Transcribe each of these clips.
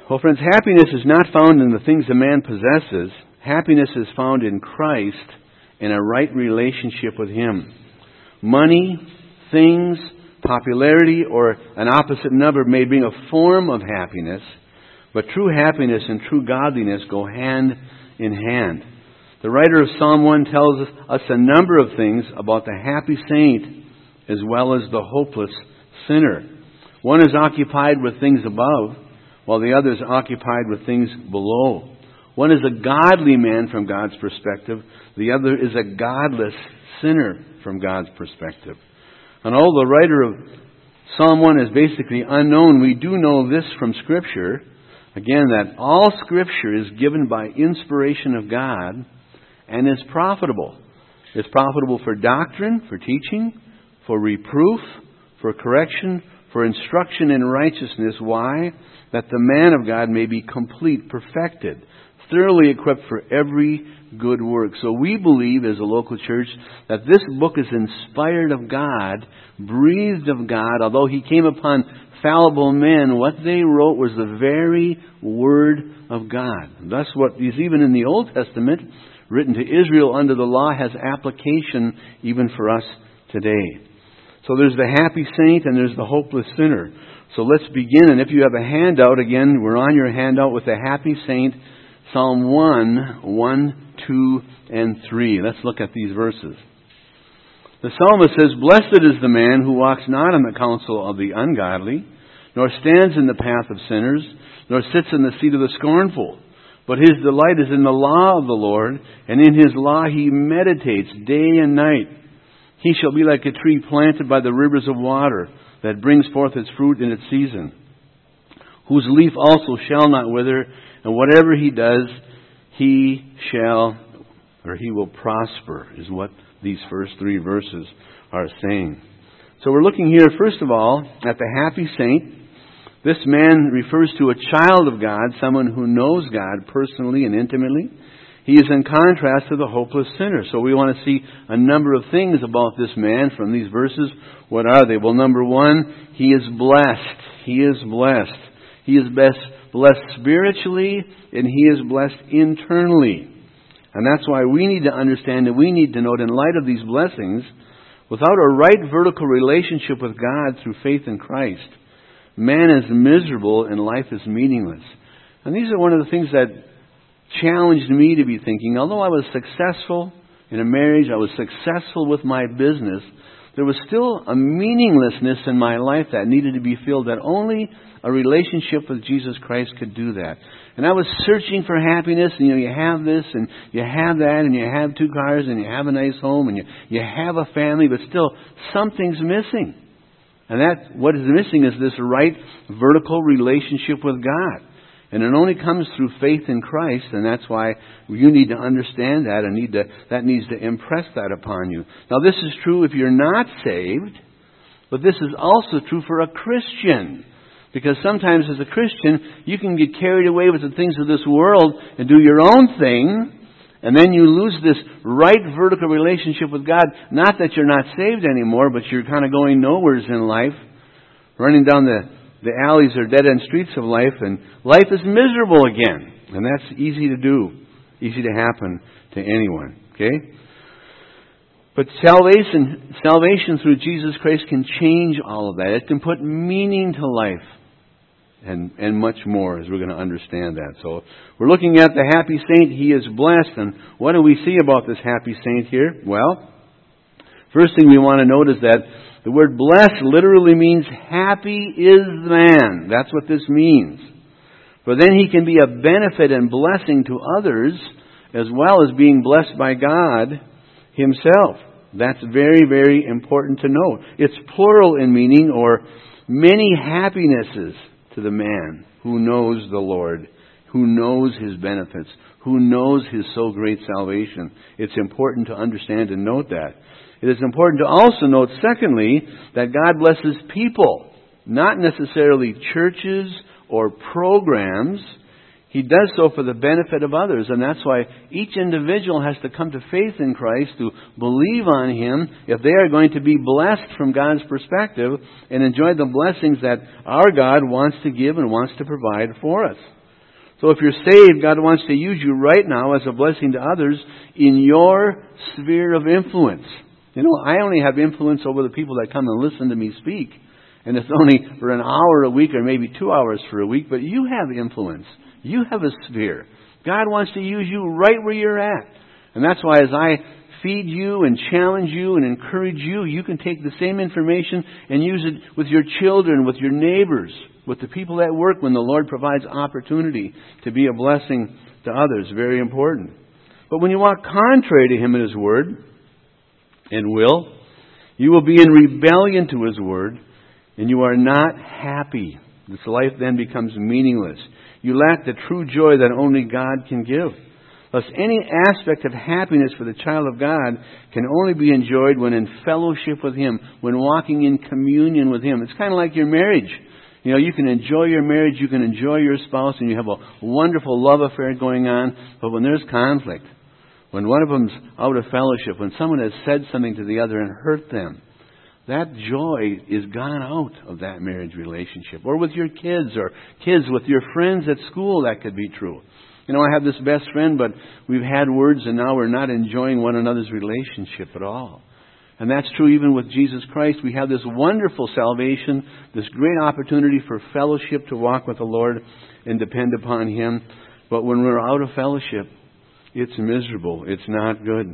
Well, friends, happiness is not found in the things a man possesses. Happiness is found in Christ and a right relationship with Him. Money, things, popularity, or an opposite number may bring a form of happiness, but true happiness and true godliness go hand in hand. The writer of Psalm 1 tells us a number of things about the happy saint as well as the hopeless sinner. One is occupied with things above, while the other is occupied with things below. One is a godly man from God's perspective. The other is a godless sinner from God's perspective. And although the writer of Psalm 1 is basically unknown, we do know this from Scripture, again, that all Scripture is given by inspiration of God and is profitable. It's profitable for doctrine, for teaching, for reproof, for correction, for instruction in righteousness. Why? That the man of God may be complete, perfected, thoroughly equipped for every good work. So we believe as a local church that this book is inspired of God, breathed of God. Although He came upon fallible men, what they wrote was the very Word of God. Thus what is even in the Old Testament, written to Israel under the law, has application even for us today. So there's the happy saint and there's the hopeless sinner. So let's begin. And if you have a handout, again, we're on your handout with the happy saint, Psalm 1, 2, and 3. Let's look at these verses. The psalmist says, "Blessed is the man who walks not in the counsel of the ungodly, nor stands in the path of sinners, nor sits in the seat of the scornful. But his delight is in the law of the Lord, and in His law he meditates day and night. He shall be like a tree planted by the rivers of water, that brings forth its fruit in its season, whose leaf also shall not wither, and whatever he does, he will prosper," is what these first three verses are saying. So we're looking here, first of all, at the happy saint. This man refers to a child of God, someone who knows God personally and intimately. He is in contrast to the hopeless sinner. So we want to see a number of things about this man from these verses. What are they? Well, number one, he is blessed. He is blessed. He is blessed spiritually, and he is blessed internally. And that's why we need to understand and we need to note, in light of these blessings, without a right vertical relationship with God through faith in Christ, man is miserable and life is meaningless. And these are one of the things that challenged me to be thinking. Although I was successful in a marriage, I was successful with my business, there was still a meaninglessness in my life that needed to be filled, that only a relationship with Jesus Christ could do that. And I was searching for happiness, and you have this, and you have that, and you have 2 cars, and you have a nice home, and you have a family, but still something's missing. And that what is missing is this right vertical relationship with God. And it only comes through faith in Christ, and that's why you need to understand that, and that needs to impress that upon you. Now, this is true if you're not saved, but this is also true for a Christian. Because sometimes as a Christian, you can get carried away with the things of this world and do your own thing, and then you lose this right vertical relationship with God. Not that you're not saved anymore, but you're kind of going nowheres in life, running down the alleys or dead-end streets of life, and life is miserable again. And that's easy to do, easy to happen to anyone. Okay? But salvation through Jesus Christ can change all of that. It can put meaning to life and much more, as we're going to understand that. So we're looking at the happy saint. He is blessed. And what do we see about this happy saint here? Well, first thing we want to note is that the word blessed literally means happy is the man. That's what this means. For then he can be a benefit and blessing to others, as well as being blessed by God Himself. That's very, very important to note. It's plural in meaning, or many happinesses to the man who knows the Lord, who knows His benefits, who knows His so great salvation. It's important to understand and note that. It is important to also note, secondly, that God blesses people, not necessarily churches or programs. He does so for the benefit of others, and that's why each individual has to come to faith in Christ, to believe on Him, if they are going to be blessed from God's perspective and enjoy the blessings that our God wants to give and wants to provide for us. So if you're saved, God wants to use you right now as a blessing to others in your sphere of influence. You know, I only have influence over the people that come and listen to me speak. And it's only for an hour a week or maybe 2 hours for a week. But you have influence. You have a sphere. God wants to use you right where you're at. And that's why as I feed you and challenge you and encourage you, you can take the same information and use it with your children, with your neighbors, with the people at work when the Lord provides opportunity to be a blessing to others. Very important. But when you walk contrary to Him and His Word and will, you will be in rebellion to His Word, and you are not happy. This life then becomes meaningless. You lack the true joy that only God can give. Thus, any aspect of happiness for the child of God can only be enjoyed when in fellowship with Him, when walking in communion with Him. It's kind of like your marriage. You know, you can enjoy your marriage, you can enjoy your spouse, and you have a wonderful love affair going on. But when there's conflict, when one of them's out of fellowship, when someone has said something to the other and hurt them, that joy is gone out of that marriage relationship. Or with your kids, or kids with your friends at school, that could be true. You know, I have this best friend, but we've had words and now we're not enjoying one another's relationship at all. And that's true even with Jesus Christ. We have this wonderful salvation, this great opportunity for fellowship to walk with the Lord and depend upon Him. But when we're out of fellowship, it's miserable. It's not good.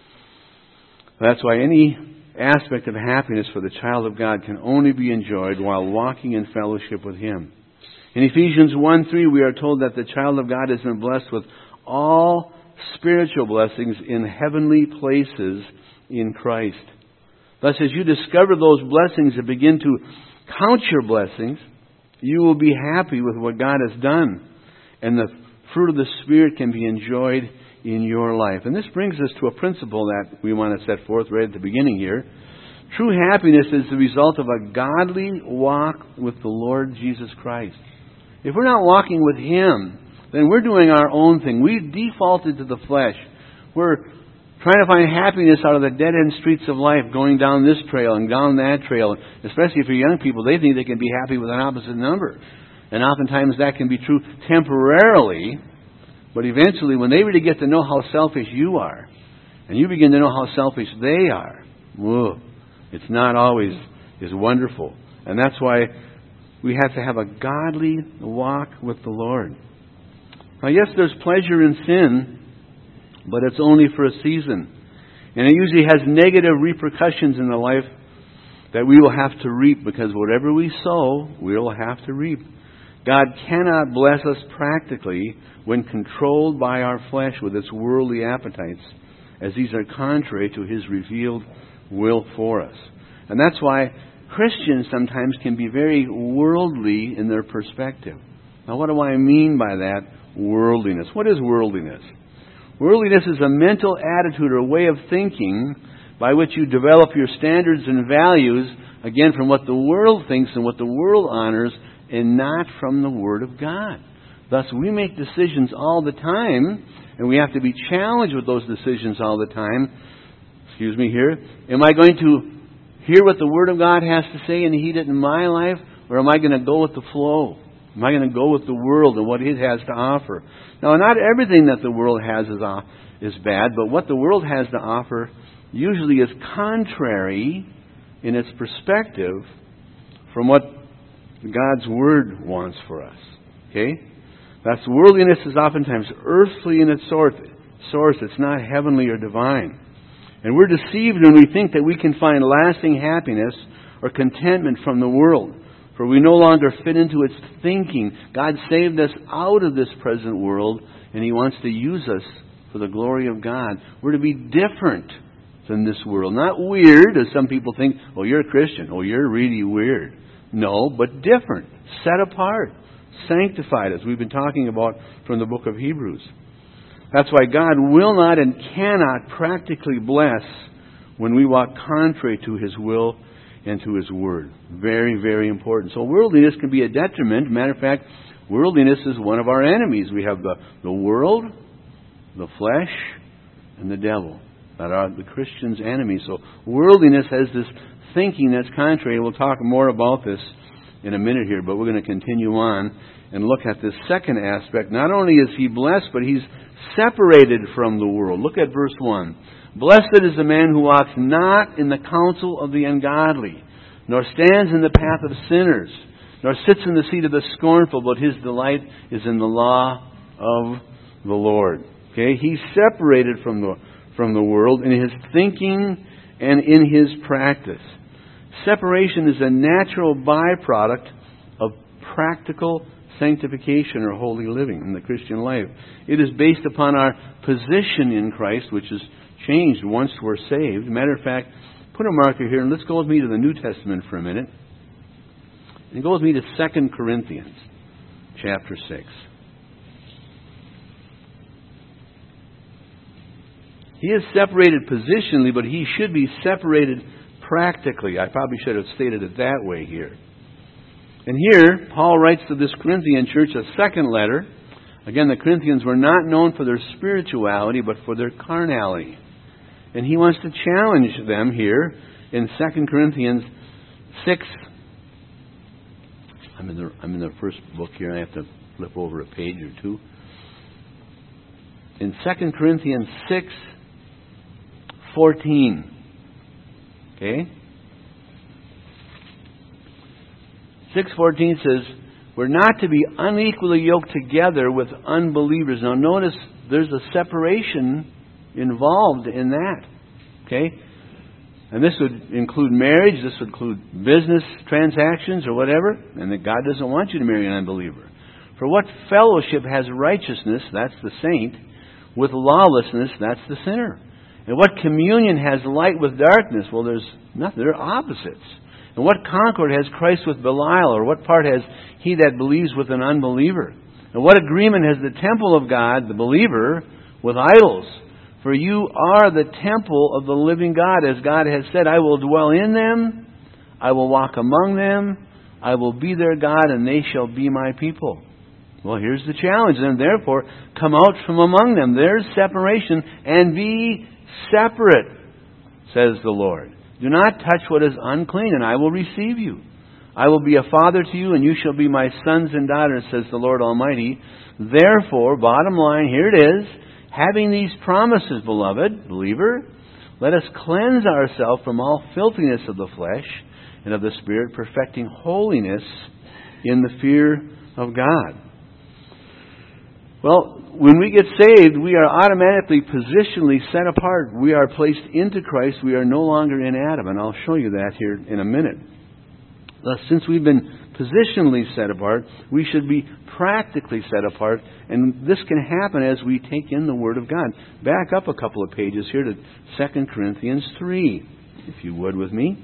That's why any aspect of happiness for the child of God can only be enjoyed while walking in fellowship with Him. In Ephesians 1:3, we are told that the child of God has been blessed with all spiritual blessings in heavenly places in Christ. Thus, as you discover those blessings and begin to count your blessings, you will be happy with what God has done. And the fruit of the Spirit can be enjoyed in your life. And this brings us to a principle that we want to set forth right at the beginning here. True happiness is the result of a godly walk with the Lord Jesus Christ. If we're not walking with Him, then we're doing our own thing. We've defaulted to the flesh. We're trying to find happiness out of the dead-end streets of life, going down this trail and down that trail. Especially for young people, they think they can be happy with an opposite number. And oftentimes that can be true temporarily, but eventually when they really get to know how selfish you are, and you begin to know how selfish they are, whoa, it's not always as wonderful. And that's why we have to have a godly walk with the Lord. Now, yes, there's pleasure in sin, but it's only for a season. And it usually has negative repercussions in the life that we will have to reap, because whatever we sow, we will have to reap. God cannot bless us practically when controlled by our flesh with its worldly appetites, as these are contrary to His revealed will for us. And that's why Christians sometimes can be very worldly in their perspective. Now, what do I mean by that? Worldliness. What is worldliness? Worldliness is a mental attitude or a way of thinking by which you develop your standards and values, again, from what the world thinks and what the world honors, and not from the Word of God. Thus, we make decisions all the time, and we have to be challenged with those decisions all the time. Excuse me here. Am I going to hear what the Word of God has to say and heed it in my life, or am I going to go with the flow? Am I going to go with the world and what it has to offer? Now, not everything that the world has is bad, but what the world has to offer usually is contrary in its perspective from what God's Word wants for us. Okay? That's worldliness is oftentimes earthly in its source. It's not heavenly or divine. And we're deceived when we think that we can find lasting happiness or contentment from the world, for we no longer fit into its thinking. God saved us out of this present world, and He wants to use us for the glory of God. We're to be different than this world. Not weird, as some people think, oh, you're a Christian. Oh, you're really weird. No, but different. Set apart. Sanctified, as we've been talking about from the book of Hebrews. That's why God will not and cannot practically bless when we walk contrary to His will and to His Word. Very, very important. So worldliness can be a detriment. Matter of fact, worldliness is one of our enemies. We have the world, the flesh, and the devil that are the Christian's enemies. So worldliness has this thinking that's contrary. We'll talk more about this in a minute here, but we're going to continue on and look at this second aspect. Not only is he blessed, but he's separated from the world. Look at verse 1. Blessed is the man who walks not in the counsel of the ungodly, nor stands in the path of sinners, nor sits in the seat of the scornful, but his delight is in the law of the Lord. Okay, he's separated from the world in his thinking and in his practice. Separation is a natural byproduct of practical sanctification or holy living in the Christian life. It is based upon our position in Christ, which is changed once we're saved. Matter of fact, put a marker here and let's go with me to the New Testament for a minute. And go with me to 2 Corinthians chapter 6. He is separated positionally, but he should be separated practically. I probably should have stated it that way here. And here, Paul writes to this Corinthian church a second letter. Again, the Corinthians were not known for their spirituality, but for their carnality. And he wants to challenge them here in 2 Corinthians 6. I'm in the first book here. I have to flip over a page or two. In 2 Corinthians 6:14. Okay? 6:14 says, we're not to be unequally yoked together with unbelievers. Now notice there's a separation involved in that. Okay? And this would include marriage, this would include business transactions or whatever, and that God doesn't want you to marry an unbeliever. For what fellowship has righteousness, that's the saint, with lawlessness, that's the sinner? And what communion has light with darkness? Well, there's nothing. They're opposites. And what concord has Christ with Belial? Or what part has he that believes with an unbeliever? And what agreement has the temple of God, the believer, with idols? For you are the temple of the living God. As God has said, I will dwell in them, I will walk among them, I will be their God, and they shall be my people. Well, here's the challenge. And therefore, come out from among them. There's separation. And be separate, says the Lord. Do not touch what is unclean, and I will receive you. I will be a father to you, and you shall be my sons and daughters, says the Lord Almighty. Therefore, bottom line, here it is, having these promises, beloved, believer, let us cleanse ourselves from all filthiness of the flesh and of the spirit, perfecting holiness in the fear of God. Well, when we get saved, we are automatically positionally set apart. We are placed into Christ. We are no longer in Adam. And I'll show you that here in a minute. Thus, since we've been positionally set apart, we should be practically set apart. And this can happen as we take in the Word of God. Back up a couple of pages here to 2 Corinthians 3, if you would with me.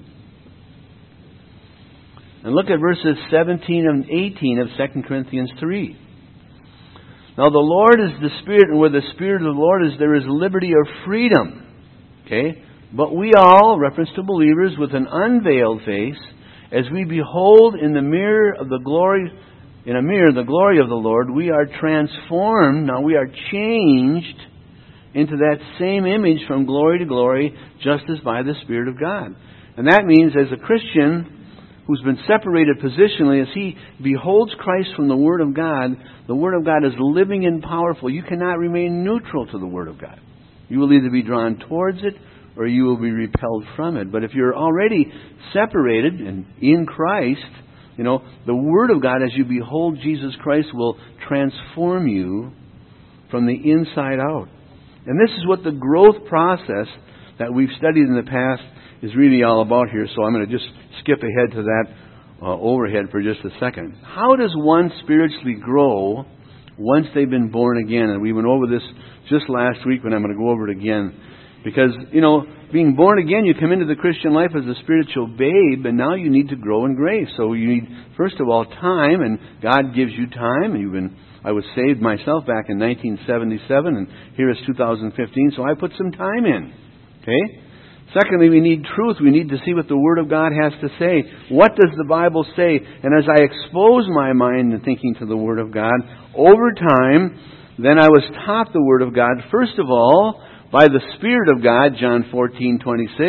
And look at verses 17 and 18 of 2 Corinthians 3. Now the Lord is the Spirit, and where the Spirit of the Lord is, there is liberty or freedom. Okay? But we all, reference to believers, with an unveiled face, as we behold in the mirror of the glory, in a mirror the glory of the Lord, we are transformed. Now we are changed into that same image from glory to glory, just as by the Spirit of God. And that means, as a Christian who's been separated positionally, as he beholds Christ from the Word of God, the Word of God is living and powerful. You cannot remain neutral to the Word of God. You will either be drawn towards it or you will be repelled from it. But if you're already separated and in Christ, the Word of God, as you behold Jesus Christ, will transform you from the inside out. And this is what the growth process that we've studied in the past is really all about here. So I'm going to just skip ahead to that overhead for just a second. How does one spiritually grow once they've been born again? And we went over this just last week, but I'm going to go over it again. Because, being born again, you come into the Christian life as a spiritual babe, and now you need to grow in grace. So you need, first of all, time, and God gives you time. I was saved myself back in 1977, and here is 2015, so I put some time in. Okay? Secondly, we need truth. We need to see what the Word of God has to say. What does the Bible say? And as I expose my mind and thinking to the Word of God, over time, then I was taught the Word of God, first of all, by the Spirit of God, John 14:26,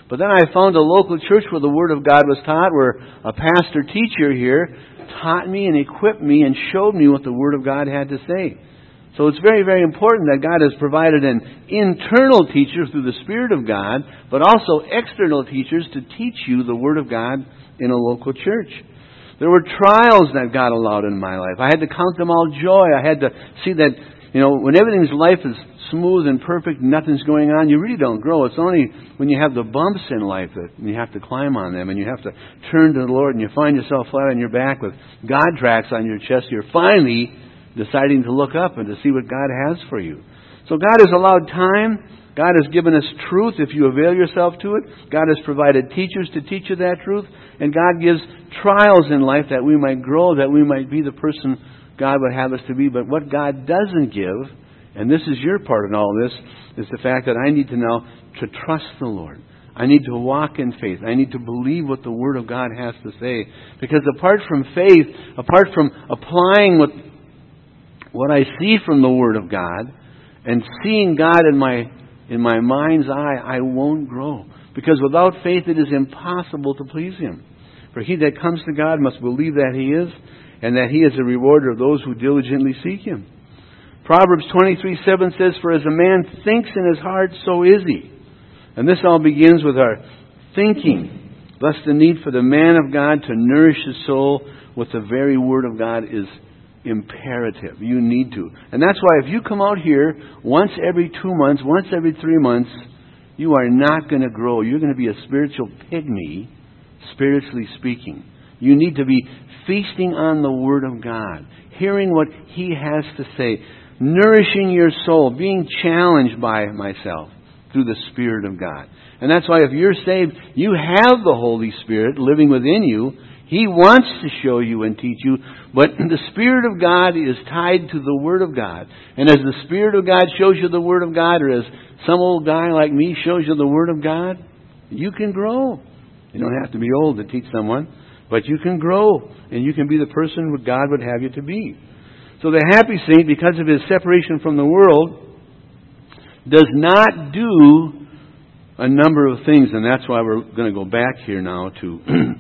But then I found a local church where the Word of God was taught, where a pastor teacher here taught me and equipped me and showed me what the Word of God had to say. So it's very, very important that God has provided an internal teacher through the Spirit of God, but also external teachers to teach you the Word of God in a local church. There were trials that God allowed in my life. I had to count them all joy. I had to see that, when everything's life is smooth and perfect, nothing's going on, you really don't grow. It's only when you have the bumps in life that you have to climb on them, and you have to turn to the Lord, and you find yourself flat on your back with God tracks on your chest. You're finally deciding to look up and to see what God has for you. So God has allowed time. God has given us truth if you avail yourself to it. God has provided teachers to teach you that truth. And God gives trials in life that we might grow, that we might be the person God would have us to be. But what God doesn't give, and this is your part in all this, is the fact that I need to know to trust the Lord. I need to walk in faith. I need to believe what the Word of God has to say. Because apart from faith, apart from applying what I see from the Word of God and seeing God in my mind's eye, I won't grow. Because without faith it is impossible to please Him. For he that comes to God must believe that He is, and that He is a rewarder of those who diligently seek Him. Proverbs 23:7 says, "For as a man thinks in his heart, so is he." And this all begins with our thinking. Thus the need for the man of God to nourish his soul with the very Word of God is imperative. You need to. And that's why if you come out here once every 2 months, once every 3 months, you are not going to grow. You're going to be a spiritual pygmy, spiritually speaking. You need to be feasting on the Word of God, hearing what He has to say, nourishing your soul, being challenged by myself through the Spirit of God. And that's why if you're saved, you have the Holy Spirit living within you. He wants to show you and teach you, but the Spirit of God is tied to the Word of God. And as the Spirit of God shows you the Word of God, or as some old guy like me shows you the Word of God, you can grow. You don't have to be old to teach someone, but you can grow, and you can be the person that God would have you to be. So the happy saint, because of his separation from the world, does not do a number of things, and that's why we're going to go back here now to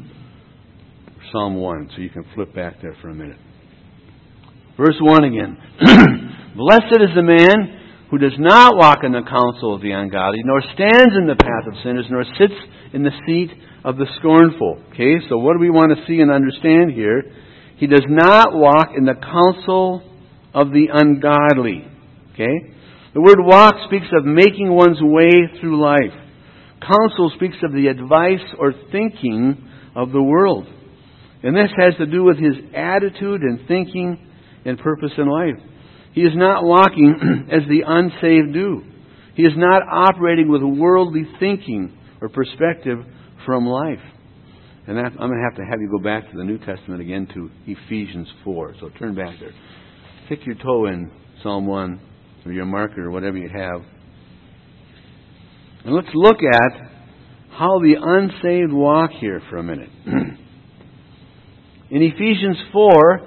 Psalm 1, so you can flip back there for a minute. Verse 1 again. "Blessed is the man who does not walk in the counsel of the ungodly, nor stands in the path of sinners, nor sits in the seat of the scornful." Okay, so what do we want to see and understand here? He does not walk in the counsel of the ungodly. Okay? The word walk speaks of making one's way through life. Counsel speaks of the advice or thinking of the world. And this has to do with his attitude and thinking and purpose in life. He is not walking as the unsaved do. He is not operating with worldly thinking or perspective from life. And I'm going to have you go back to the New Testament again to Ephesians 4. So turn back there. Stick your toe in Psalm 1 or your marker or whatever you have. And let's look at how the unsaved walk here for a minute. In Ephesians 4,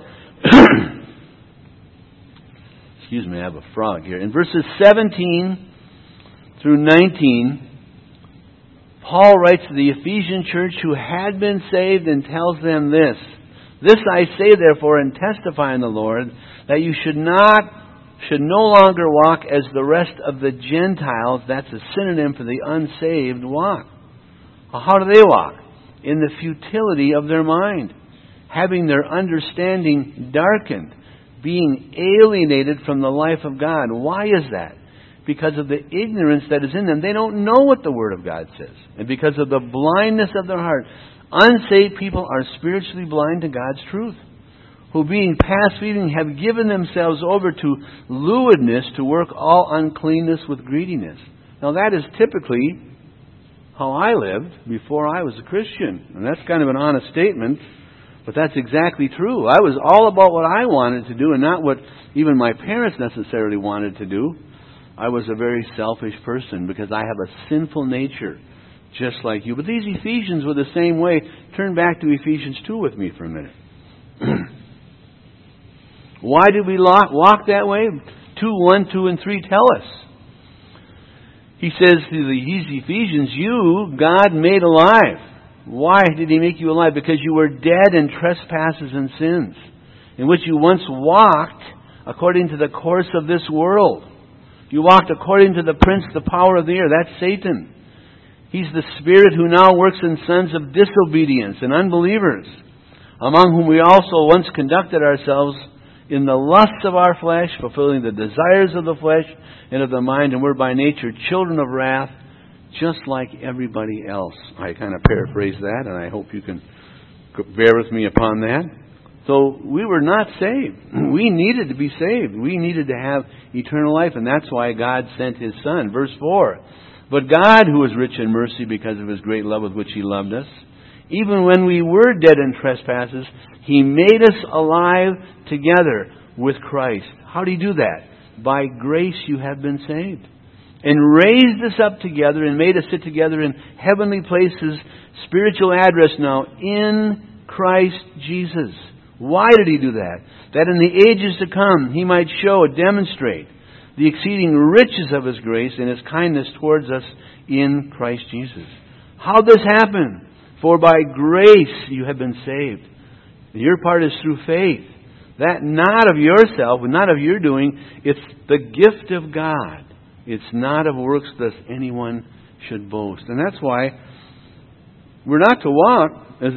excuse me, I have a frog here. In verses 17 through 19, Paul writes to the Ephesian church who had been saved and tells them this. "This I say therefore and testify in the Lord, that you should no longer walk as the rest of the Gentiles," that's a synonym for the unsaved, walk. Well, how do they walk? In the futility of their mind, having their understanding darkened, being alienated from the life of God. Why is that? Because of the ignorance that is in them. They don't know what the Word of God says. And because of the blindness of their heart. Unsaved people are spiritually blind to God's truth, who being past feeding have given themselves over to lewdness, to work all uncleanness with greediness. Now that is typically how I lived before I was a Christian. And that's kind of an honest statement, but that's exactly true. I was all about what I wanted to do and not what even my parents necessarily wanted to do. I was a very selfish person because I have a sinful nature, just like you. But these Ephesians were the same way. Turn back to Ephesians 2 with me for a minute. Why did we walk that way? 2, 1, 2, and 3 tell us. He says to these Ephesians, you, God made alive. Why did He make you alive? Because you were dead in trespasses and sins, in which you once walked according to the course of this world. You walked according to the prince, the power of the air. That's Satan. He's the spirit who now works in sons of disobedience and unbelievers, among whom we also once conducted ourselves in the lusts of our flesh, fulfilling the desires of the flesh and of the mind, and we're by nature children of wrath, just like everybody else. I kind of paraphrase that, and I hope you can bear with me upon that. So we were not saved. We needed to be saved. We needed to have eternal life, and that's why God sent His Son. Verse 4, but God, who is rich in mercy because of His great love with which He loved us, even when we were dead in trespasses, He made us alive together with Christ. How did He do that? By grace you have been saved. And raised us up together and made us sit together in heavenly places, spiritual address now, in Christ Jesus. Why did He do that? That in the ages to come He might show, demonstrate the exceeding riches of His grace and His kindness towards us in Christ Jesus. How did this happen? For by grace you have been saved. Your part is through faith. That not of yourself, not of your doing. It's the gift of God. It's not of works that anyone should boast. And that's why we're not to walk in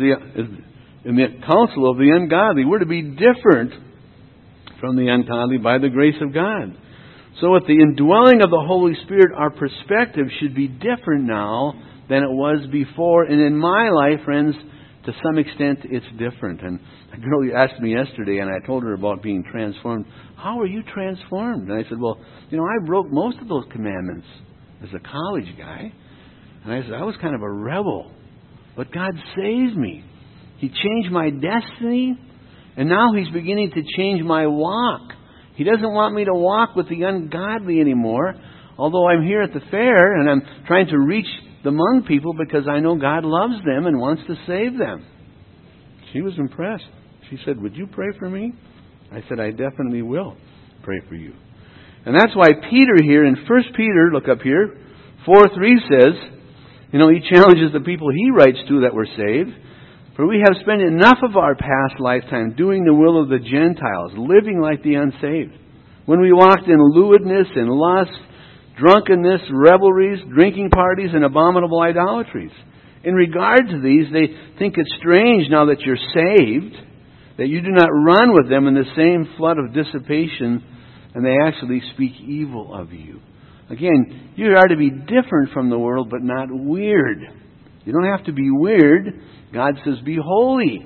the counsel of the ungodly. We're to be different from the ungodly by the grace of God. So with the indwelling of the Holy Spirit, our perspective should be different now than it was before. And in my life, friends, to some extent, it's different. And a girl asked me yesterday, and I told her about being transformed. How are you transformed? And I said, well, I broke most of those commandments as a college guy. And I said, I was kind of a rebel. But God saved me. He changed my destiny. And now He's beginning to change my walk. He doesn't want me to walk with the ungodly anymore. Although I'm here at the fair, and I'm trying to reach the Hmong people because I know God loves them and wants to save them. She was impressed. She said, would you pray for me? I said, I definitely will pray for you. And that's why Peter here in 1 Peter, look up here, 4:3 says, he challenges the people he writes to that were saved. For we have spent enough of our past lifetime doing the will of the Gentiles, living like the unsaved. When we walked in lewdness and lust, drunkenness, revelries, drinking parties, and abominable idolatries. In regard to these, they think it strange now that you're saved, that you do not run with them in the same flood of dissipation, and they actually speak evil of you. Again, you are to be different from the world, but not weird. You don't have to be weird. God says, be holy,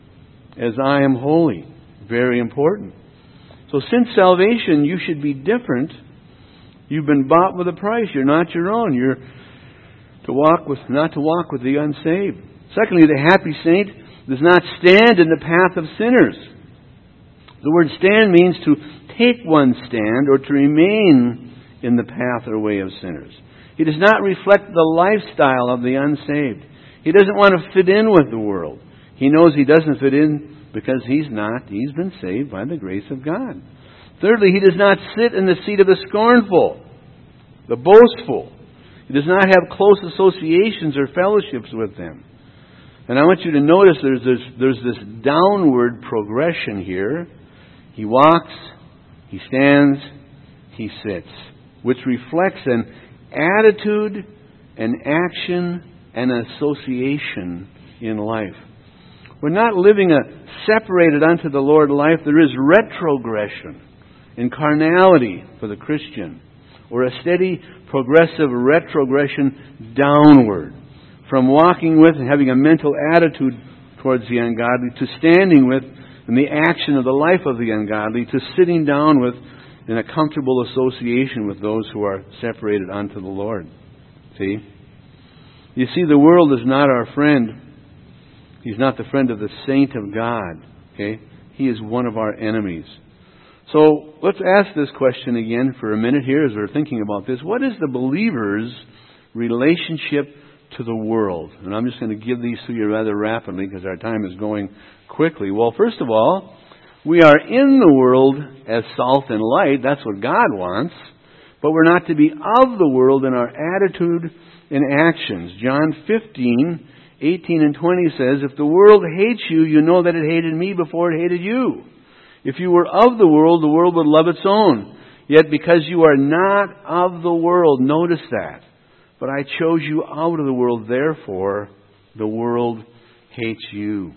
as I am holy. Very important. So since salvation, you should be different. You've been bought with a price. You're not your own. You're not to walk with the unsaved. Secondly, the happy saint does not stand in the path of sinners. The word stand means to take one's stand or to remain in the path or way of sinners. He does not reflect the lifestyle of the unsaved. He doesn't want to fit in with the world. He knows he doesn't fit in because he's not. He's been saved by the grace of God. Thirdly, he does not sit in the seat of the scornful, the boastful. He does not have close associations or fellowships with them. And I want you to notice there's this downward progression here. He walks, he stands, he sits, which reflects an attitude, an action, and an association in life. We're not living a separated unto the Lord life. There is retrogression in carnality for the Christian, or a steady progressive retrogression downward from walking with and having a mental attitude towards the ungodly to standing with in the action of the life of the ungodly to sitting down with in a comfortable association with those who are separated unto the Lord. See? You see, the world is not our friend. He's not the friend of the saint of God. Okay? He is one of our enemies. So let's ask this question again for a minute here as we're thinking about this. What is the believer's relationship to the world? And I'm just going to give these to you rather rapidly because our time is going quickly. Well, first of all, we are in the world as salt and light. That's what God wants. But we're not to be of the world in our attitude and actions. John 15:18 and 20 says, if the world hates you, you know that it hated me before it hated you. If you were of the world would love its own. Yet because you are not of the world, notice that. But I chose you out of the world, therefore the world hates you.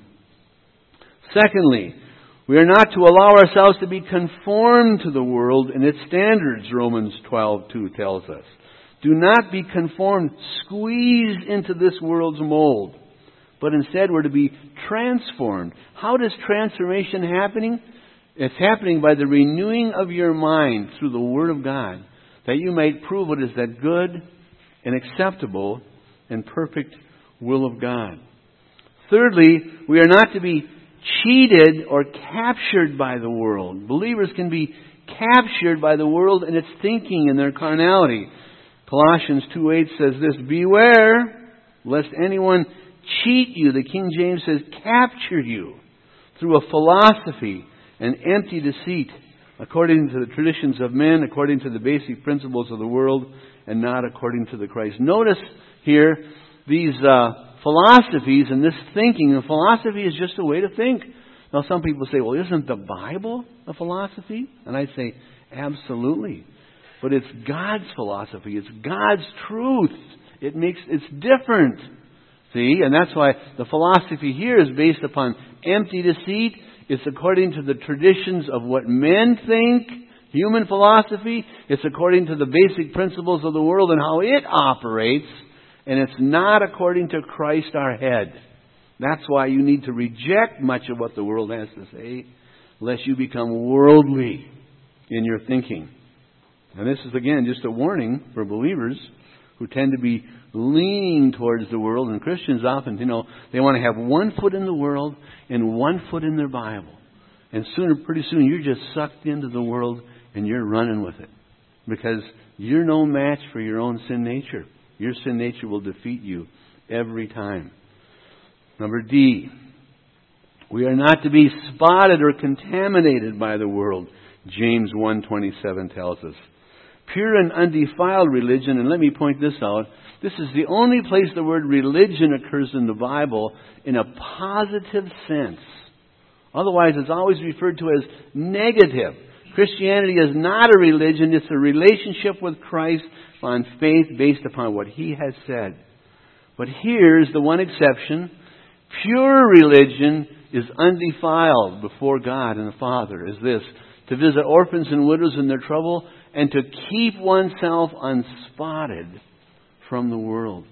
Secondly, we are not to allow ourselves to be conformed to the world and its standards, Romans 12:2 tells us. Do not be conformed, squeezed into this world's mold. But instead we're to be transformed. How does transformation happen? It's happening by the renewing of your mind through the Word of God, that you might prove what is that good and acceptable and perfect will of God. Thirdly, we are not to be cheated or captured by the world. Believers can be captured by the world and its thinking and their carnality. Colossians 2:8 says this, beware lest anyone cheat you. The King James says capture you through a philosophy and empty deceit, according to the traditions of men, according to the basic principles of the world, and not according to the Christ. Notice here these philosophies and this thinking. And philosophy is just a way to think. Now some people say, well, isn't the Bible a philosophy? And I say, absolutely. But it's God's philosophy. It's God's truth. It's different. See? And that's why the philosophy here is based upon empty deceit. It's according to the traditions of what men think, human philosophy. It's according to the basic principles of the world and how it operates. And it's not according to Christ our head. That's why you need to reject much of what the world has to say, lest you become worldly in your thinking. And this is, again, just a warning for believers who tend to be leaning towards the world. And Christians often, they want to have one foot in the world and one foot in their Bible. And pretty soon, you're just sucked into the world and you're running with it. Because you're no match for your own sin nature. Your sin nature will defeat you every time. Number D, we are not to be spotted or contaminated by the world. James 1:27 tells us. Pure and undefiled religion, and let me point this out, this is the only place the word religion occurs in the Bible in a positive sense. Otherwise, it's always referred to as negative. Christianity is not a religion, it's a relationship with Christ on faith based upon what He has said. But here's the one exception. Pure religion is undefiled before God and the Father, is this, to visit orphans and widows in their trouble and to keep oneself unspotted from the world.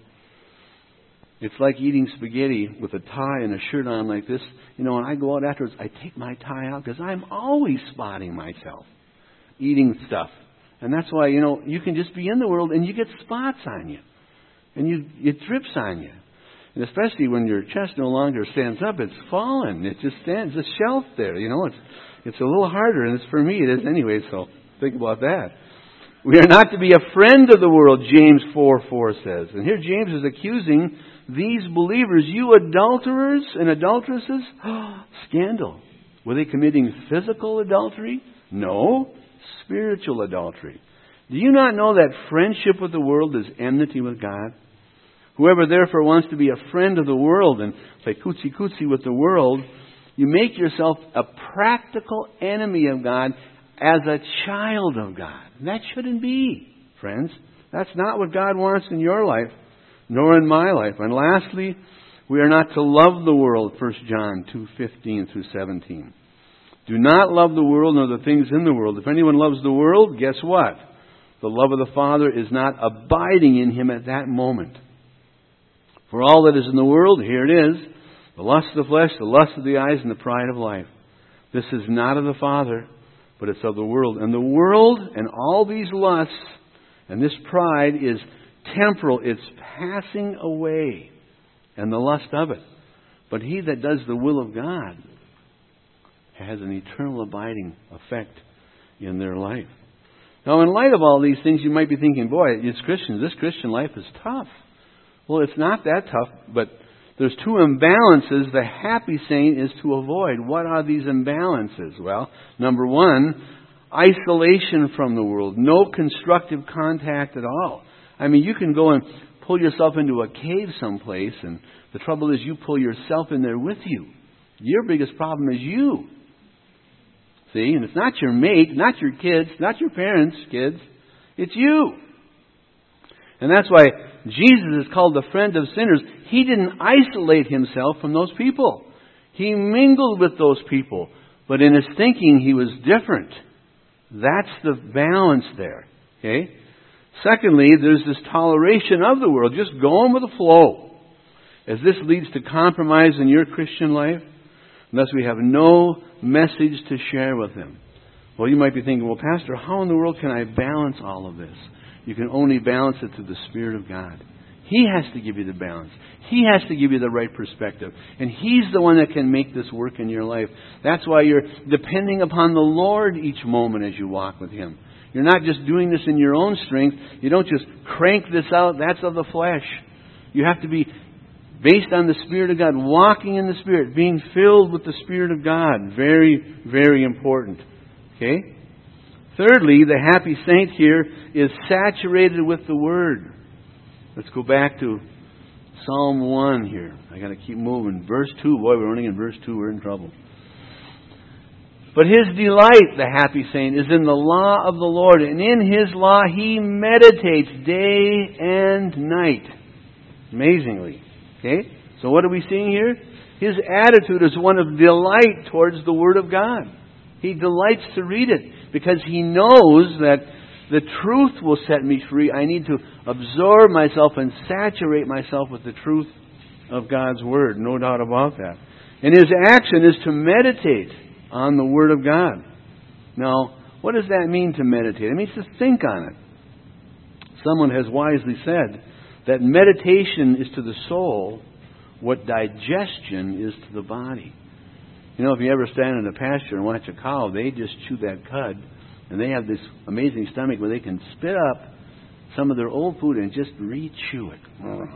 It's like eating spaghetti with a tie and a shirt on like this. When I go out afterwards, I take my tie out because I'm always spotting myself eating stuff. And that's why, you can just be in the world and you get spots on you. And it drips on you. And especially when your chest no longer stands up, it's fallen. It just stands, a shelf there. It's a little harder, and it's for me, it is anyway, so think about that. We are not to be a friend of the world, James 4:4 says. And here James is accusing these believers, you adulterers and adulteresses, scandal. Were they committing physical adultery? No, spiritual adultery. Do you not know that friendship with the world is enmity with God? Whoever therefore wants to be a friend of the world and play cootsy-cootsy with the world, you make yourself a practical enemy of God as a child of God. And that shouldn't be, friends. That's not what God wants in your life, nor in my life. And lastly, we are not to love the world, 1 John 2:15 through 17. Do not love the world nor the things in the world. If anyone loves the world, guess what? The love of the Father is not abiding in him at that moment. For all that is in the world, here it is, the lust of the flesh, the lust of the eyes, and the pride of life. This is not of the Father, but it's of the world. And the world and all these lusts and this pride is temporal. It's passing away, and the lust of it. But he that does the will of God has an eternal abiding effect in their life. Now, in light of all these things, you might be thinking, boy, it's Christians. This Christian life is tough. Well, it's not that tough, but there's two imbalances the happy saint is to avoid. What are these imbalances? Well, number one, isolation from the world, no constructive contact at all. I mean, you can go and pull yourself into a cave someplace, and the trouble is you pull yourself in there with you. Your biggest problem is you. See? And it's not your mate, not your kids, not your parents' kids. It's you. And that's why Jesus is called the friend of sinners. He didn't isolate himself from those people. He mingled with those people. But in his thinking, he was different. That's the balance there. Okay? Secondly, there's this toleration of the world, just going with the flow. As this leads to compromise in your Christian life, unless we have no message to share with him. Well, you might be thinking, well, Pastor, how in the world can I balance all of this? You can only balance it through the Spirit of God. He has to give you the balance. He has to give you the right perspective. And He's the one that can make this work in your life. That's why you're depending upon the Lord each moment as you walk with Him. You're not just doing this in your own strength. You don't just crank this out. That's of the flesh. You have to be based on the Spirit of God, walking in the Spirit, being filled with the Spirit of God. Very, very important. Okay? Thirdly, the happy saint here is saturated with the Word. Let's go back to Psalm 1 here. I got to keep moving. Verse 2. Boy, we're running in verse 2. We're in trouble. But his delight, the happy saint, is in the law of the Lord. And in His law he meditates day and night. Amazingly. Okay? So what are we seeing here? His attitude is one of delight towards the Word of God. He delights to read it because he knows that the truth will set me free. I need to absorb myself and saturate myself with the truth of God's Word. No doubt about that. And his action is to meditate on the Word of God. Now, what does that mean to meditate? It means to think on it. Someone has wisely said that meditation is to the soul what digestion is to the body. You know, if you ever stand in a pasture and watch a cow, they just chew that cud. And they have this amazing stomach where they can spit up some of their old food and just re-chew it.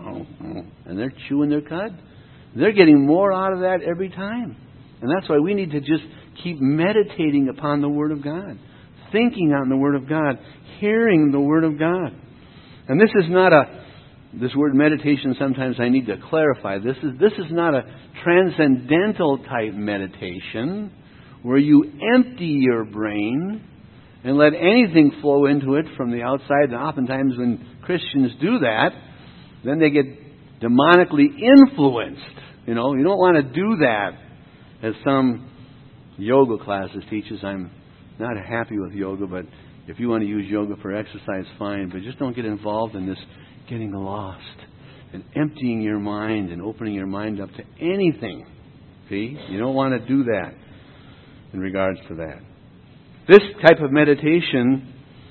And they're chewing their cud. They're getting more out of that every time. And that's why we need to just keep meditating upon the Word of God. Thinking on the Word of God. Hearing the Word of God. And this is not this word meditation, sometimes I need to clarify. This is not a transcendental type meditation where you empty your brain and let anything flow into it from the outside. And oftentimes when Christians do that, then they get demonically influenced. You know, you don't want to do that. As some yoga classes teaches, I'm not happy with yoga, but if you want to use yoga for exercise, fine. But just don't get involved in this getting lost and emptying your mind and opening your mind up to anything. See? You don't want to do that in regards to that. This type of meditation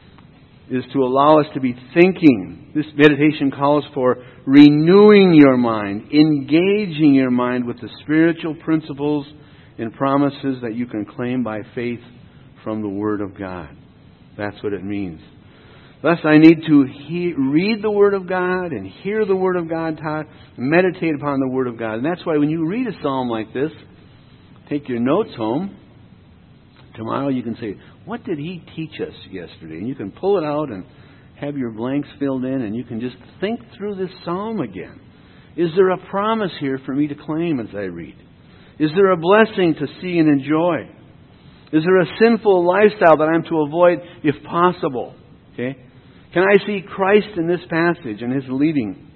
is to allow us to be thinking. This meditation calls for renewing your mind, engaging your mind with the spiritual principles and promises that you can claim by faith from the Word of God. That's what it means. Thus, I need to read the Word of God and hear the Word of God taught, meditate upon the Word of God. And that's why when you read a psalm like this, take your notes home. Tomorrow you can say, what did he teach us yesterday? And you can pull it out and have your blanks filled in, and you can just think through this psalm again. Is there a promise here for me to claim as I read? Is there a blessing to see and enjoy? Is there a sinful lifestyle that I'm to avoid if possible? Okay? Can I see Christ in this passage and His leading?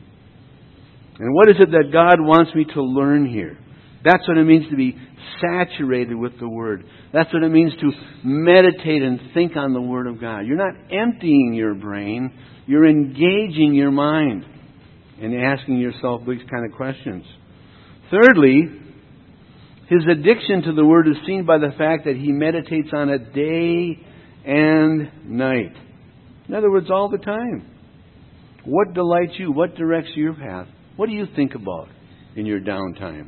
And what is it that God wants me to learn here? That's what it means to be saturated with the Word. That's what it means to meditate and think on the Word of God. You're not emptying your brain. You're engaging your mind and asking yourself these kind of questions. Thirdly, his addiction to the Word is seen by the fact that he meditates on it day and night. In other words, all the time. What delights you? What directs your path? What do you think about in your downtime?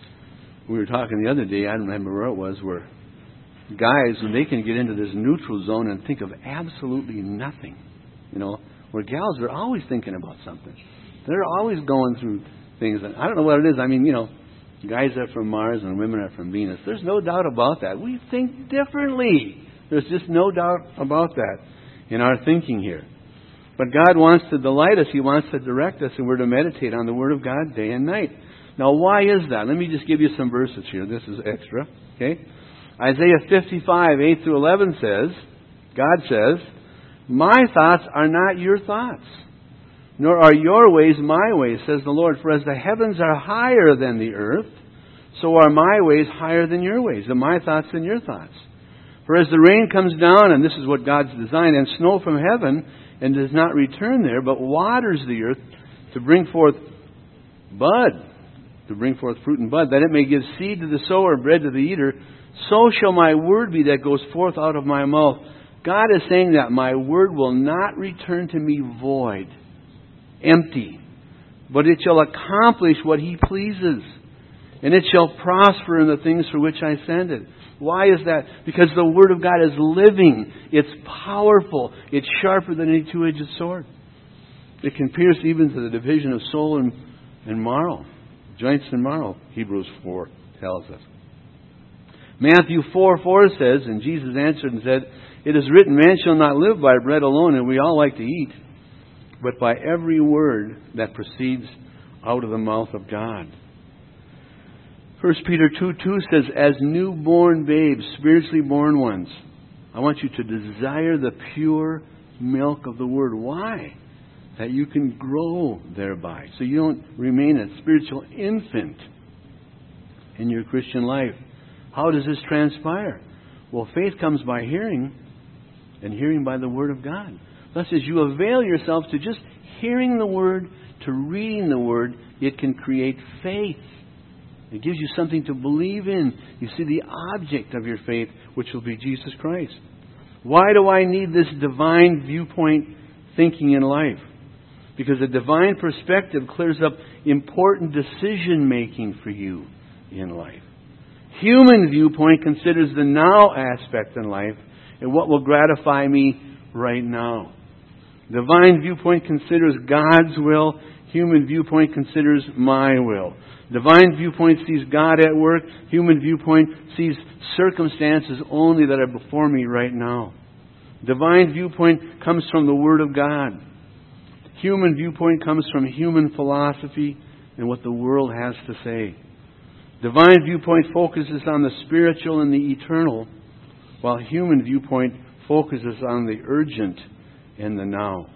We were talking the other day, I don't remember where it was, where guys, when they can get into this neutral zone and think of absolutely nothing. You know, where gals are always thinking about something. They're always going through things. And I don't know what it is. I mean, you know, guys are from Mars and women are from Venus. There's no doubt about that. We think differently. There's just no doubt about that in our thinking here. But God wants to delight us. He wants to direct us, and we're to meditate on the Word of God day and night. Now, why is that? Let me just give you some verses here. This is extra. Okay? Isaiah 55, 8 through 11 says, God says, "My thoughts are not your thoughts, nor are your ways my ways, says the Lord. For as the heavens are higher than the earth, so are my ways higher than your ways, and my thoughts than your thoughts. For as the rain comes down," and this is what God's designed, "and snow from heaven, and does not return there, but waters the earth to bring forth bud, to bring forth fruit and bud, that it may give seed to the sower, bread to the eater, so shall my word be that goes forth out of my mouth." God is saying that my word will not return to me void, empty, but it shall accomplish what He pleases, and it shall prosper in the things for which I send it. Why is that? Because the Word of God is living. It's powerful. It's sharper than any two-edged sword. It can pierce even to the division of soul and marrow. Joints and marrow, Hebrews 4 tells us. Matthew 4:4 says, and Jesus answered and said, "It is written, man shall not live by bread alone," and we all like to eat, "but by every word that proceeds out of the mouth of God." 1 Peter 2:2 says, "As newborn babes, spiritually born ones, I want you to desire the pure milk of the Word." Why? That you can grow thereby, so you don't remain a spiritual infant in your Christian life. How does this transpire? Well, faith comes by hearing, and hearing by the Word of God. Thus, as you avail yourself to just hearing the Word, to reading the Word, it can create faith. It gives you something to believe in. You see the object of your faith, which will be Jesus Christ. Why do I need this divine viewpoint thinking in life? Because a divine perspective clears up important decision making for you in life. Human viewpoint considers the now aspect in life and what will gratify me right now. Divine viewpoint considers God's will. Human viewpoint considers my will. Divine viewpoint sees God at work. Human viewpoint sees circumstances only that are before me right now. Divine viewpoint comes from the Word of God. Human viewpoint comes from human philosophy and what the world has to say. Divine viewpoint focuses on the spiritual and the eternal, while human viewpoint focuses on the urgent and the now.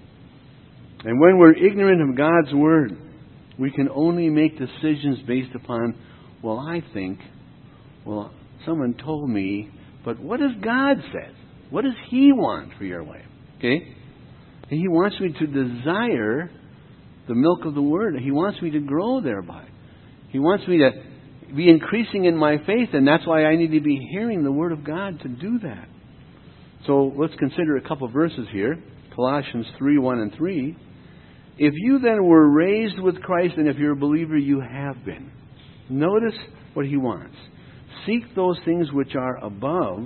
And when we're ignorant of God's Word, we can only make decisions based upon, well, I think, well, someone told me, but what does God say? What does He want for your life? Okay? And He wants me to desire the milk of the Word. He wants me to grow thereby. He wants me to be increasing in my faith, and that's why I need to be hearing the Word of God to do that. So let's consider a couple verses here. Colossians 3:1 and 3. "If you then were raised with Christ," and if you're a believer, you have been. Notice what He wants. "Seek those things which are above,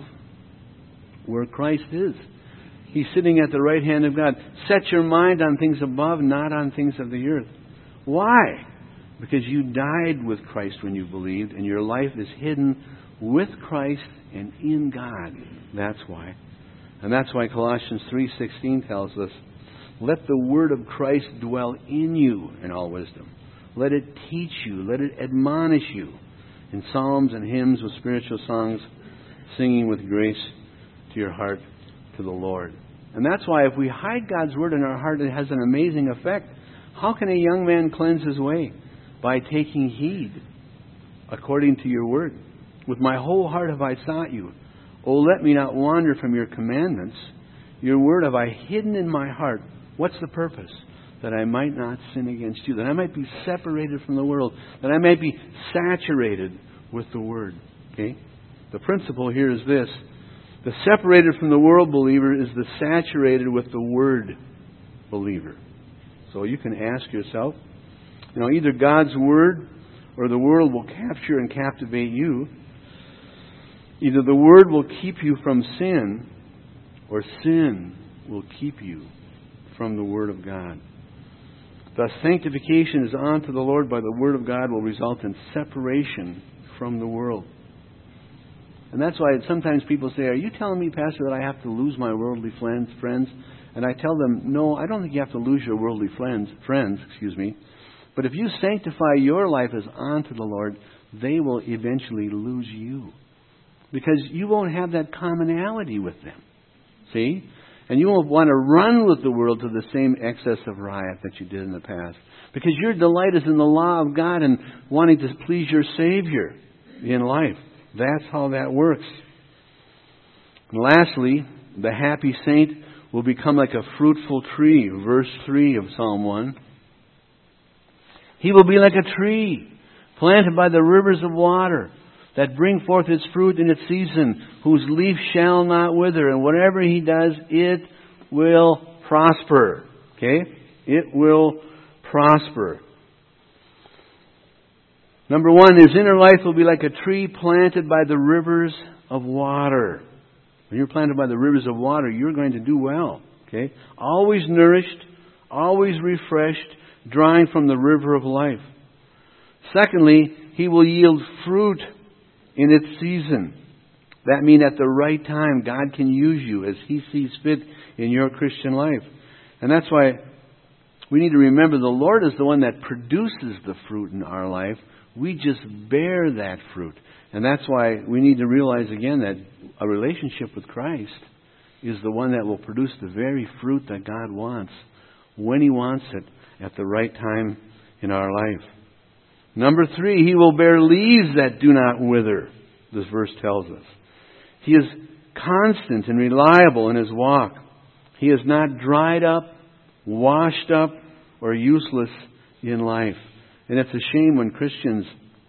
where Christ is." He's sitting at the right hand of God. Set your mind on things above, not on things of the earth. Why? Because you died with Christ when you believed, and your life is hidden with Christ and in God. That's why. And that's why Colossians 3:16 tells us, "Let the word of Christ dwell in you in all wisdom. Let it teach you, let it admonish you in psalms and hymns with spiritual songs, singing with grace to your heart to the Lord." And that's why if we hide God's word in our heart, it has an amazing effect. How can a young man cleanse his way? By taking heed according to your word. "With my whole heart have I sought you. O let me not wander from your commandments. Your word have I hidden in my heart." What's the purpose? That I might not sin against you. That I might be separated from the world. That I might be saturated with the word. Okay? The principle here is this. The separated from the world believer is the saturated with the word believer. So you can ask yourself, either God's word or the world will capture and captivate you. Either the word will keep you from sin, or sin will keep you from the word of God. Thus, sanctification is unto the Lord by the word of God will result in separation from the world. And that's why sometimes people say, are you telling me, Pastor, that I have to lose my worldly friends? And I tell them, no, I don't think you have to lose your worldly friends, But if you sanctify your life as unto the Lord, they will eventually lose you. Because you won't have that commonality with them. See? And you won't want to run with the world to the same excess of riot that you did in the past. Because your delight is in the law of God and wanting to please your Savior in life. That's how that works. And lastly, the happy saint will become like a fruitful tree. Verse 3 of Psalm 1. He will be like a tree planted by the rivers of water that bring forth its fruit in its season, whose leaf shall not wither, and whatever he does, it will prosper. Okay? It will prosper. Number 1, his inner life will be like a tree planted by the rivers of water. When you're planted by the rivers of water, you're going to do well. Okay? Always nourished, always refreshed, drawing from the river of life. Secondly, he will yield fruit in its season. That means at the right time, God can use you as He sees fit in your Christian life. And that's why we need to remember the Lord is the one that produces the fruit in our life. We just bear that fruit. And that's why we need to realize again that a relationship with Christ is the one that will produce the very fruit that God wants when He wants it at the right time in our life. Number 3, he will bear leaves that do not wither, this verse tells us. He is constant and reliable in his walk. He is not dried up, washed up, or useless in life. And it's a shame when Christians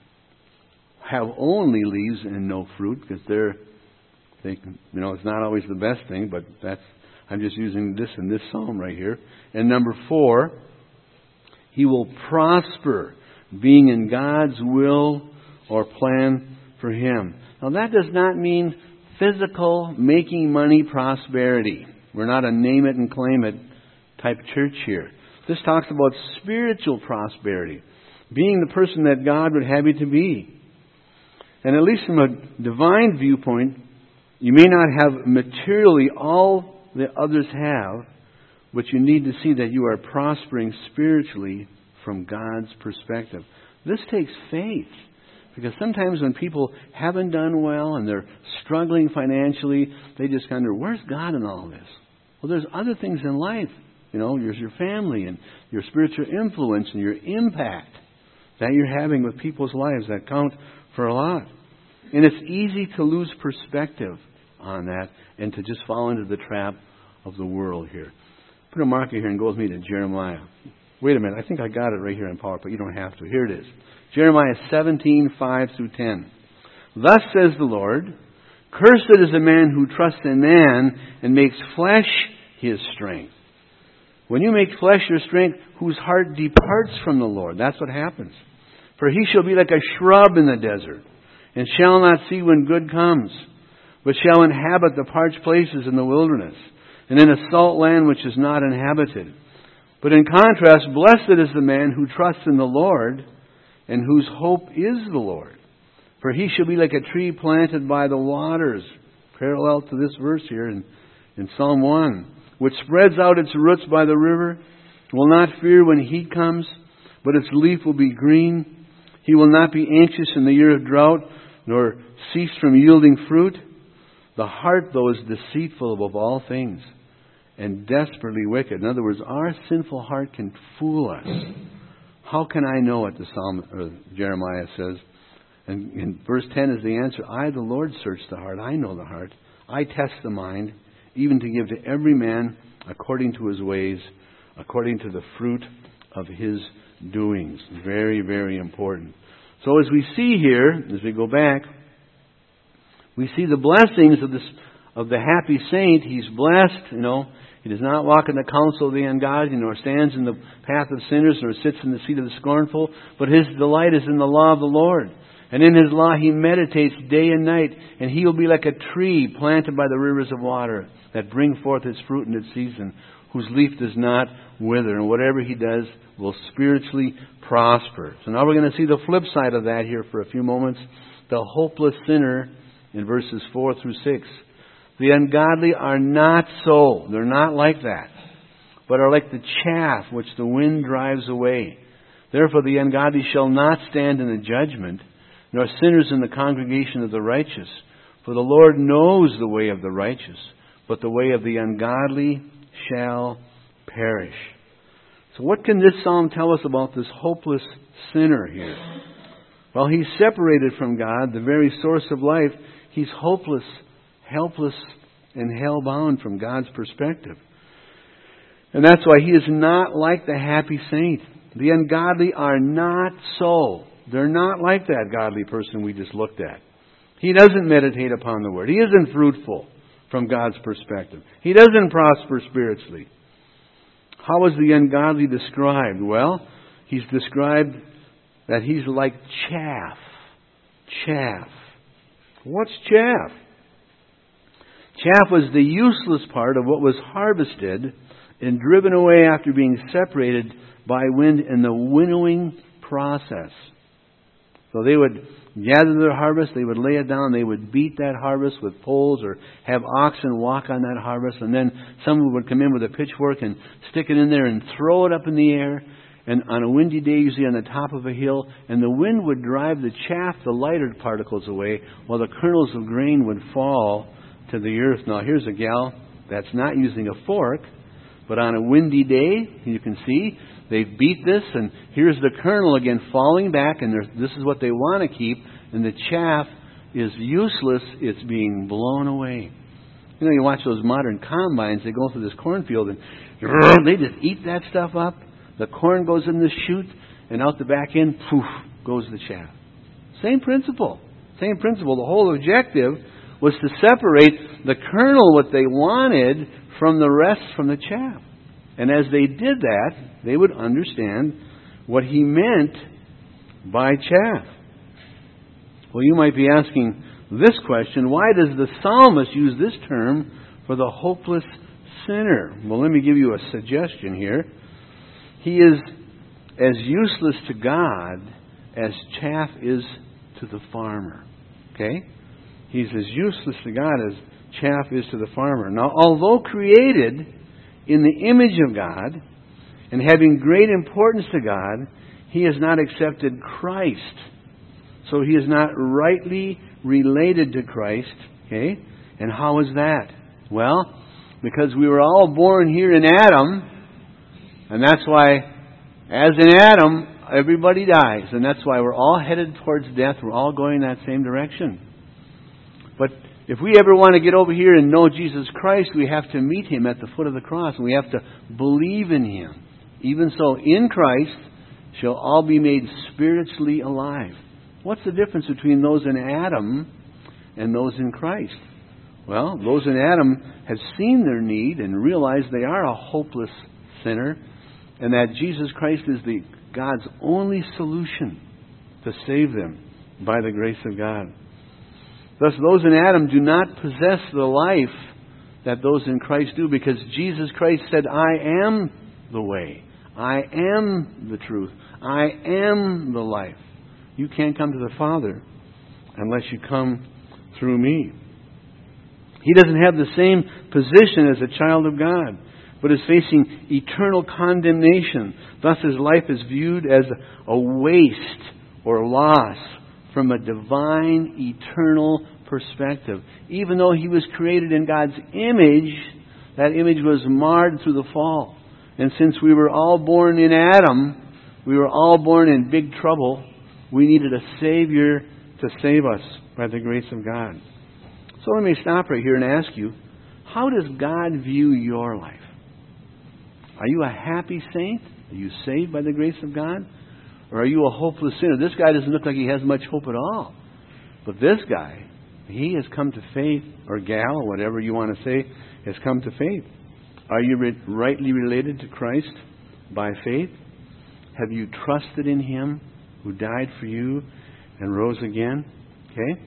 have only leaves and no fruit, because it's not always the best thing, but I'm just using this in this psalm right here. And number 4, he will prosper, being in God's will or plan for him. Now that does not mean physical, making money prosperity. We're not a name it and claim it type church here. This talks about spiritual prosperity, being the person that God would have you to be. And at least from a divine viewpoint, you may not have materially all that others have, but you need to see that you are prospering spiritually from God's perspective. This takes faith. Because sometimes when people haven't done well and they're struggling financially, they just wonder, where's God in all this? Well, there's other things in life. There's your family and your spiritual influence and your impact that you're having with people's lives that count for a lot. And it's easy to lose perspective on that and to just fall into the trap of the world here. Put a marker here and go with me to Jeremiah. Wait a minute, I think I got it right here in PowerPoint. You don't have to. Here it is. Jeremiah 17:5-10. Thus says the Lord, cursed is the man who trusts in man and makes flesh his strength. When you make flesh your strength, whose heart departs from the Lord. That's what happens. For he shall be like a shrub in the desert, and shall not see when good comes, but shall inhabit the parched places in the wilderness, and in a salt land which is not inhabited. But in contrast, blessed is the man who trusts in the Lord, and whose hope is the Lord. For he shall be like a tree planted by the waters, parallel to this verse here in Psalm 1, which spreads out its roots by the river, will not fear when heat comes, but its leaf will be green. He will not be anxious in the year of drought, nor cease from yielding fruit. The heart, though, is deceitful above all things, and desperately wicked. In other words, our sinful heart can fool us. How can I know it, Jeremiah says. And in verse 10 is the answer. I, the Lord, search the heart. I know the heart. I test the mind, even to give to every man according to his ways, according to the fruit of his doings. Very, very important. So as we see here, as we go back, we see the blessings of the happy saint. He's blessed, He does not walk in the counsel of the ungodly, nor stands in the path of sinners, nor sits in the seat of the scornful. But his delight is in the law of the Lord. And in his law he meditates day and night. And he will be like a tree planted by the rivers of water, that bring forth its fruit in its season, whose leaf does not wither. And whatever he does will spiritually prosper. So now we're going to see the flip side of that here for a few moments. The hopeless sinner in verses 4 through 6. The ungodly are not so. They're not like that, but are like the chaff which the wind drives away. Therefore the ungodly shall not stand in the judgment, nor sinners in the congregation of the righteous. For the Lord knows the way of the righteous, but the way of the ungodly shall perish. So what can this psalm tell us about this hopeless sinner here? Well, he's separated from God, the very source of life. He's hopeless, helpless, and hell-bound from God's perspective. And that's why he is not like the happy saint. The ungodly are not so. They're not like that godly person we just looked at. He doesn't meditate upon the Word. He isn't fruitful from God's perspective. He doesn't prosper spiritually. How is the ungodly described? Well, he's described that he's like chaff. Chaff. What's chaff? Chaff was the useless part of what was harvested and driven away after being separated by wind in the winnowing process. So they would gather their harvest, they would lay it down, they would beat that harvest with poles or have oxen walk on that harvest, and then someone would come in with a pitchfork and stick it in there and throw it up in the air, and on a windy day, usually on the top of a hill, and the wind would drive the chaff, the lighter particles away, while the kernels of grain would fall to the earth. Now here's a gal that's not using a fork, but on a windy day, you can see, they beat this, and here's the kernel again falling back, and this is what they want to keep, and the chaff is useless. It's being blown away. You know, you watch those modern combines, they go through this cornfield, and they just eat that stuff up. The corn goes in the chute, and out the back end, poof, goes the chaff. Same principle. Same principle. The whole objective was to separate the kernel, what they wanted, from the rest, from the chaff. And as they did that, they would understand what he meant by chaff. Well, you might be asking this question, why does the psalmist use this term for the hopeless sinner? Well, let me give you a suggestion here. He is as useless to God as chaff is to the farmer. Okay? He's as useless to God as chaff is to the farmer. Now, although created in the image of God, and having great importance to God, he has not accepted Christ. So he is not rightly related to Christ. Okay? And how is that? Well, because we were all born here in Adam, and that's why, as in Adam, everybody dies. And that's why we're all headed towards death. We're all going that same direction. But if we ever want to get over here and know Jesus Christ, we have to meet Him at the foot of the cross. And we have to believe in Him. Even so, in Christ shall all be made spiritually alive. What's the difference between those in Adam and those in Christ? Well, those in Adam have seen their need and realized they are a hopeless sinner, and that Jesus Christ is God's only solution to save them by the grace of God. Thus, those in Adam do not possess the life that those in Christ do, because Jesus Christ said, I am the way. I am the truth. I am the life. You can't come to the Father unless you come through me. He doesn't have the same position as a child of God, but is facing eternal condemnation. Thus his life is viewed as a waste or loss from a divine, eternal perspective. Even though he was created in God's image, that image was marred through the fall. And since we were all born in Adam, we were all born in big trouble. We needed a Savior to save us by the grace of God. So let me stop right here and ask you, how does God view your life? Are you a happy saint? Are you saved by the grace of God? Or are you a hopeless sinner? This guy doesn't look like he has much hope at all. But this guy, he has come to faith, or gal, or whatever you want to say, has come to faith. Are you rightly related to Christ by faith? Have you trusted in Him who died for you and rose again? Okay?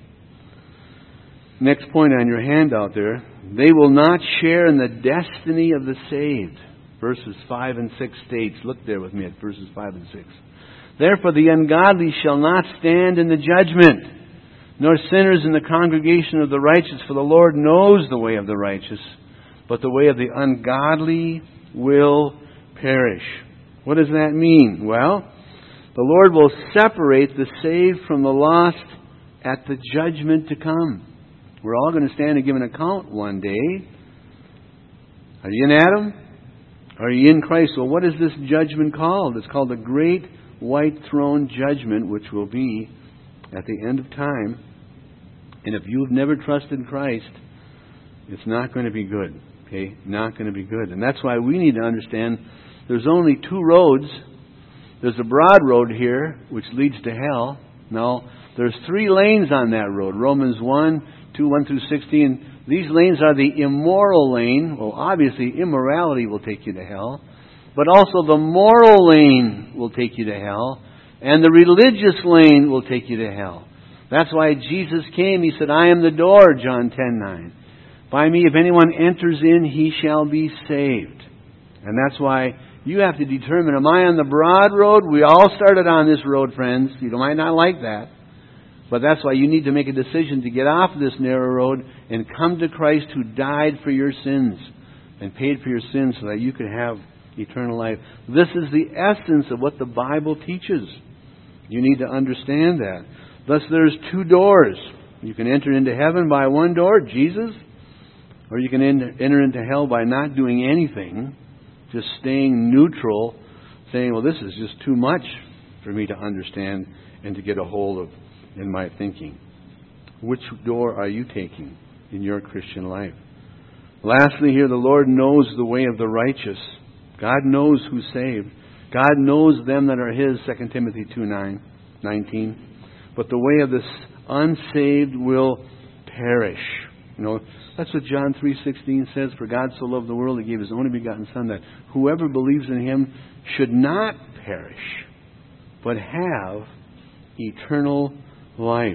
Next point on your handout there. They will not share in the destiny of the saved. Verses 5 and 6 states. Look there with me at verses 5 and 6. Therefore the ungodly shall not stand in the judgment, nor sinners in the congregation of the righteous, for the Lord knows the way of the righteous, but the way of the ungodly will perish. What does that mean? Well, the Lord will separate the saved from the lost at the judgment to come. We're all going to stand and give an account one day. Are you in Adam? Are you in Christ? Well, what is this judgment called? It's called the Great White Throne Judgment, which will be at the end of time. And if you've never trusted Christ, it's not going to be good. Okay? Not going to be good. And that's why we need to understand there's only two roads. There's a broad road here, which leads to hell. No, there's 3 lanes on that road. Romans 1, 2, 1 through 16. These lanes are the immoral lane. Well, obviously, immorality will take you to hell. But also the moral lane will take you to hell. And the religious lane will take you to hell. That's why Jesus came. He said, I am the door, John 10:9. By me, if anyone enters in, he shall be saved. And that's why you have to determine, am I on the broad road? We all started on this road, friends. You might not like that. But that's why you need to make a decision to get off this narrow road and come to Christ who died for your sins and paid for your sins so that you could have eternal life. This is the essence of what the Bible teaches. You need to understand that. Thus there's 2 doors. You can enter into heaven by one door, Jesus, or you can enter into hell by not doing anything, just staying neutral, saying, well, this is just too much for me to understand and to get a hold of in my thinking. Which door are you taking in your Christian life? Lastly here, the Lord knows the way of the righteous. God knows who's saved. God knows them that are His, 2 Timothy 2:19. But the way of the unsaved will perish. You know, that's what John 3:16 says. For God so loved the world, He gave His only begotten Son, that whoever believes in Him should not perish, but have eternal life.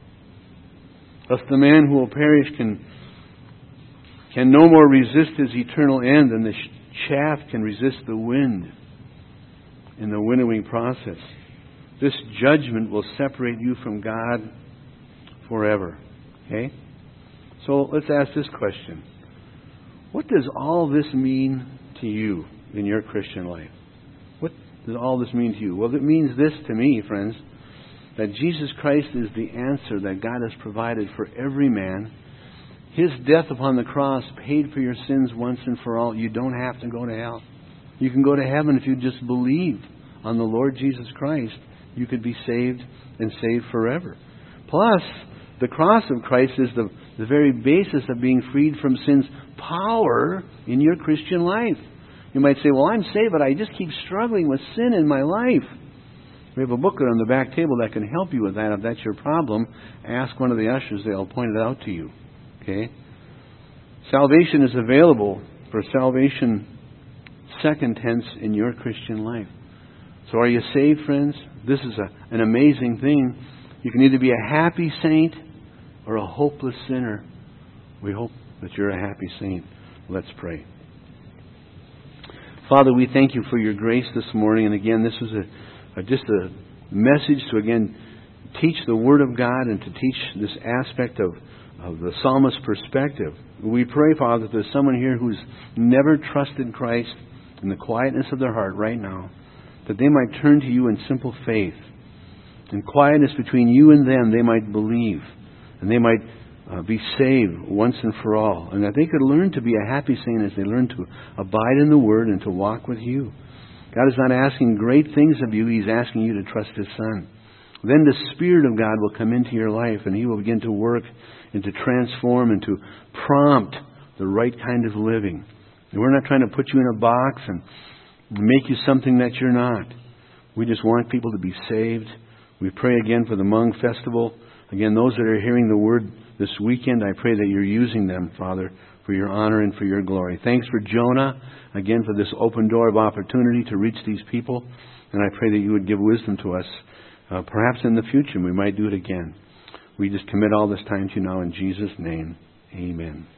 Thus the man who will perish can no more resist his eternal end than the chaff can resist the wind in the winnowing process. This judgment will separate you from God forever. Okay? So let's ask this question. What does all this mean to you in your Christian life? What does all this mean to you? Well, it means this to me, friends, that Jesus Christ is the answer that God has provided for every man. His death upon the cross paid for your sins once and for all. You don't have to go to hell. You can go to heaven if you just believe on the Lord Jesus Christ. You could be saved and saved forever. Plus, the cross of Christ is the very basis of being freed from sin's power in your Christian life. You might say, well, I'm saved, but I just keep struggling with sin in my life. We have a booklet on the back table that can help you with that. If that's your problem, ask one of the ushers. They'll point it out to you. Okay? Salvation is available for salvation second tense in your Christian life. So are you saved, friends? This is an amazing thing. You can either be a happy saint or a hopeless sinner. We hope that you're a happy saint. Let's pray. Father, we thank you for your grace this morning. And again, this was just a message to, again, teach the Word of God and to teach this aspect of the psalmist's perspective. We pray, Father, that there's someone here who's never trusted Christ in the quietness of their heart right now, that they might turn to you in simple faith. In quietness between you and them, they might believe, and they might be saved once and for all, and that they could learn to be a happy saint as they learn to abide in the Word and to walk with you. God is not asking great things of you. He's asking you to trust His Son. Then the Spirit of God will come into your life, and He will begin to work and to transform and to prompt the right kind of living. And we're not trying to put you in a box and make you something that you're not. We just want people to be saved. We pray again for the Hmong Festival. Again, those that are hearing the Word this weekend, I pray that you're using them, Father, for your honor and for your glory. Thanks for Jonah, again, for this open door of opportunity to reach these people. And I pray that you would give wisdom to us. Perhaps in the future we might do it again. We just commit all this time to you now in Jesus' name. Amen.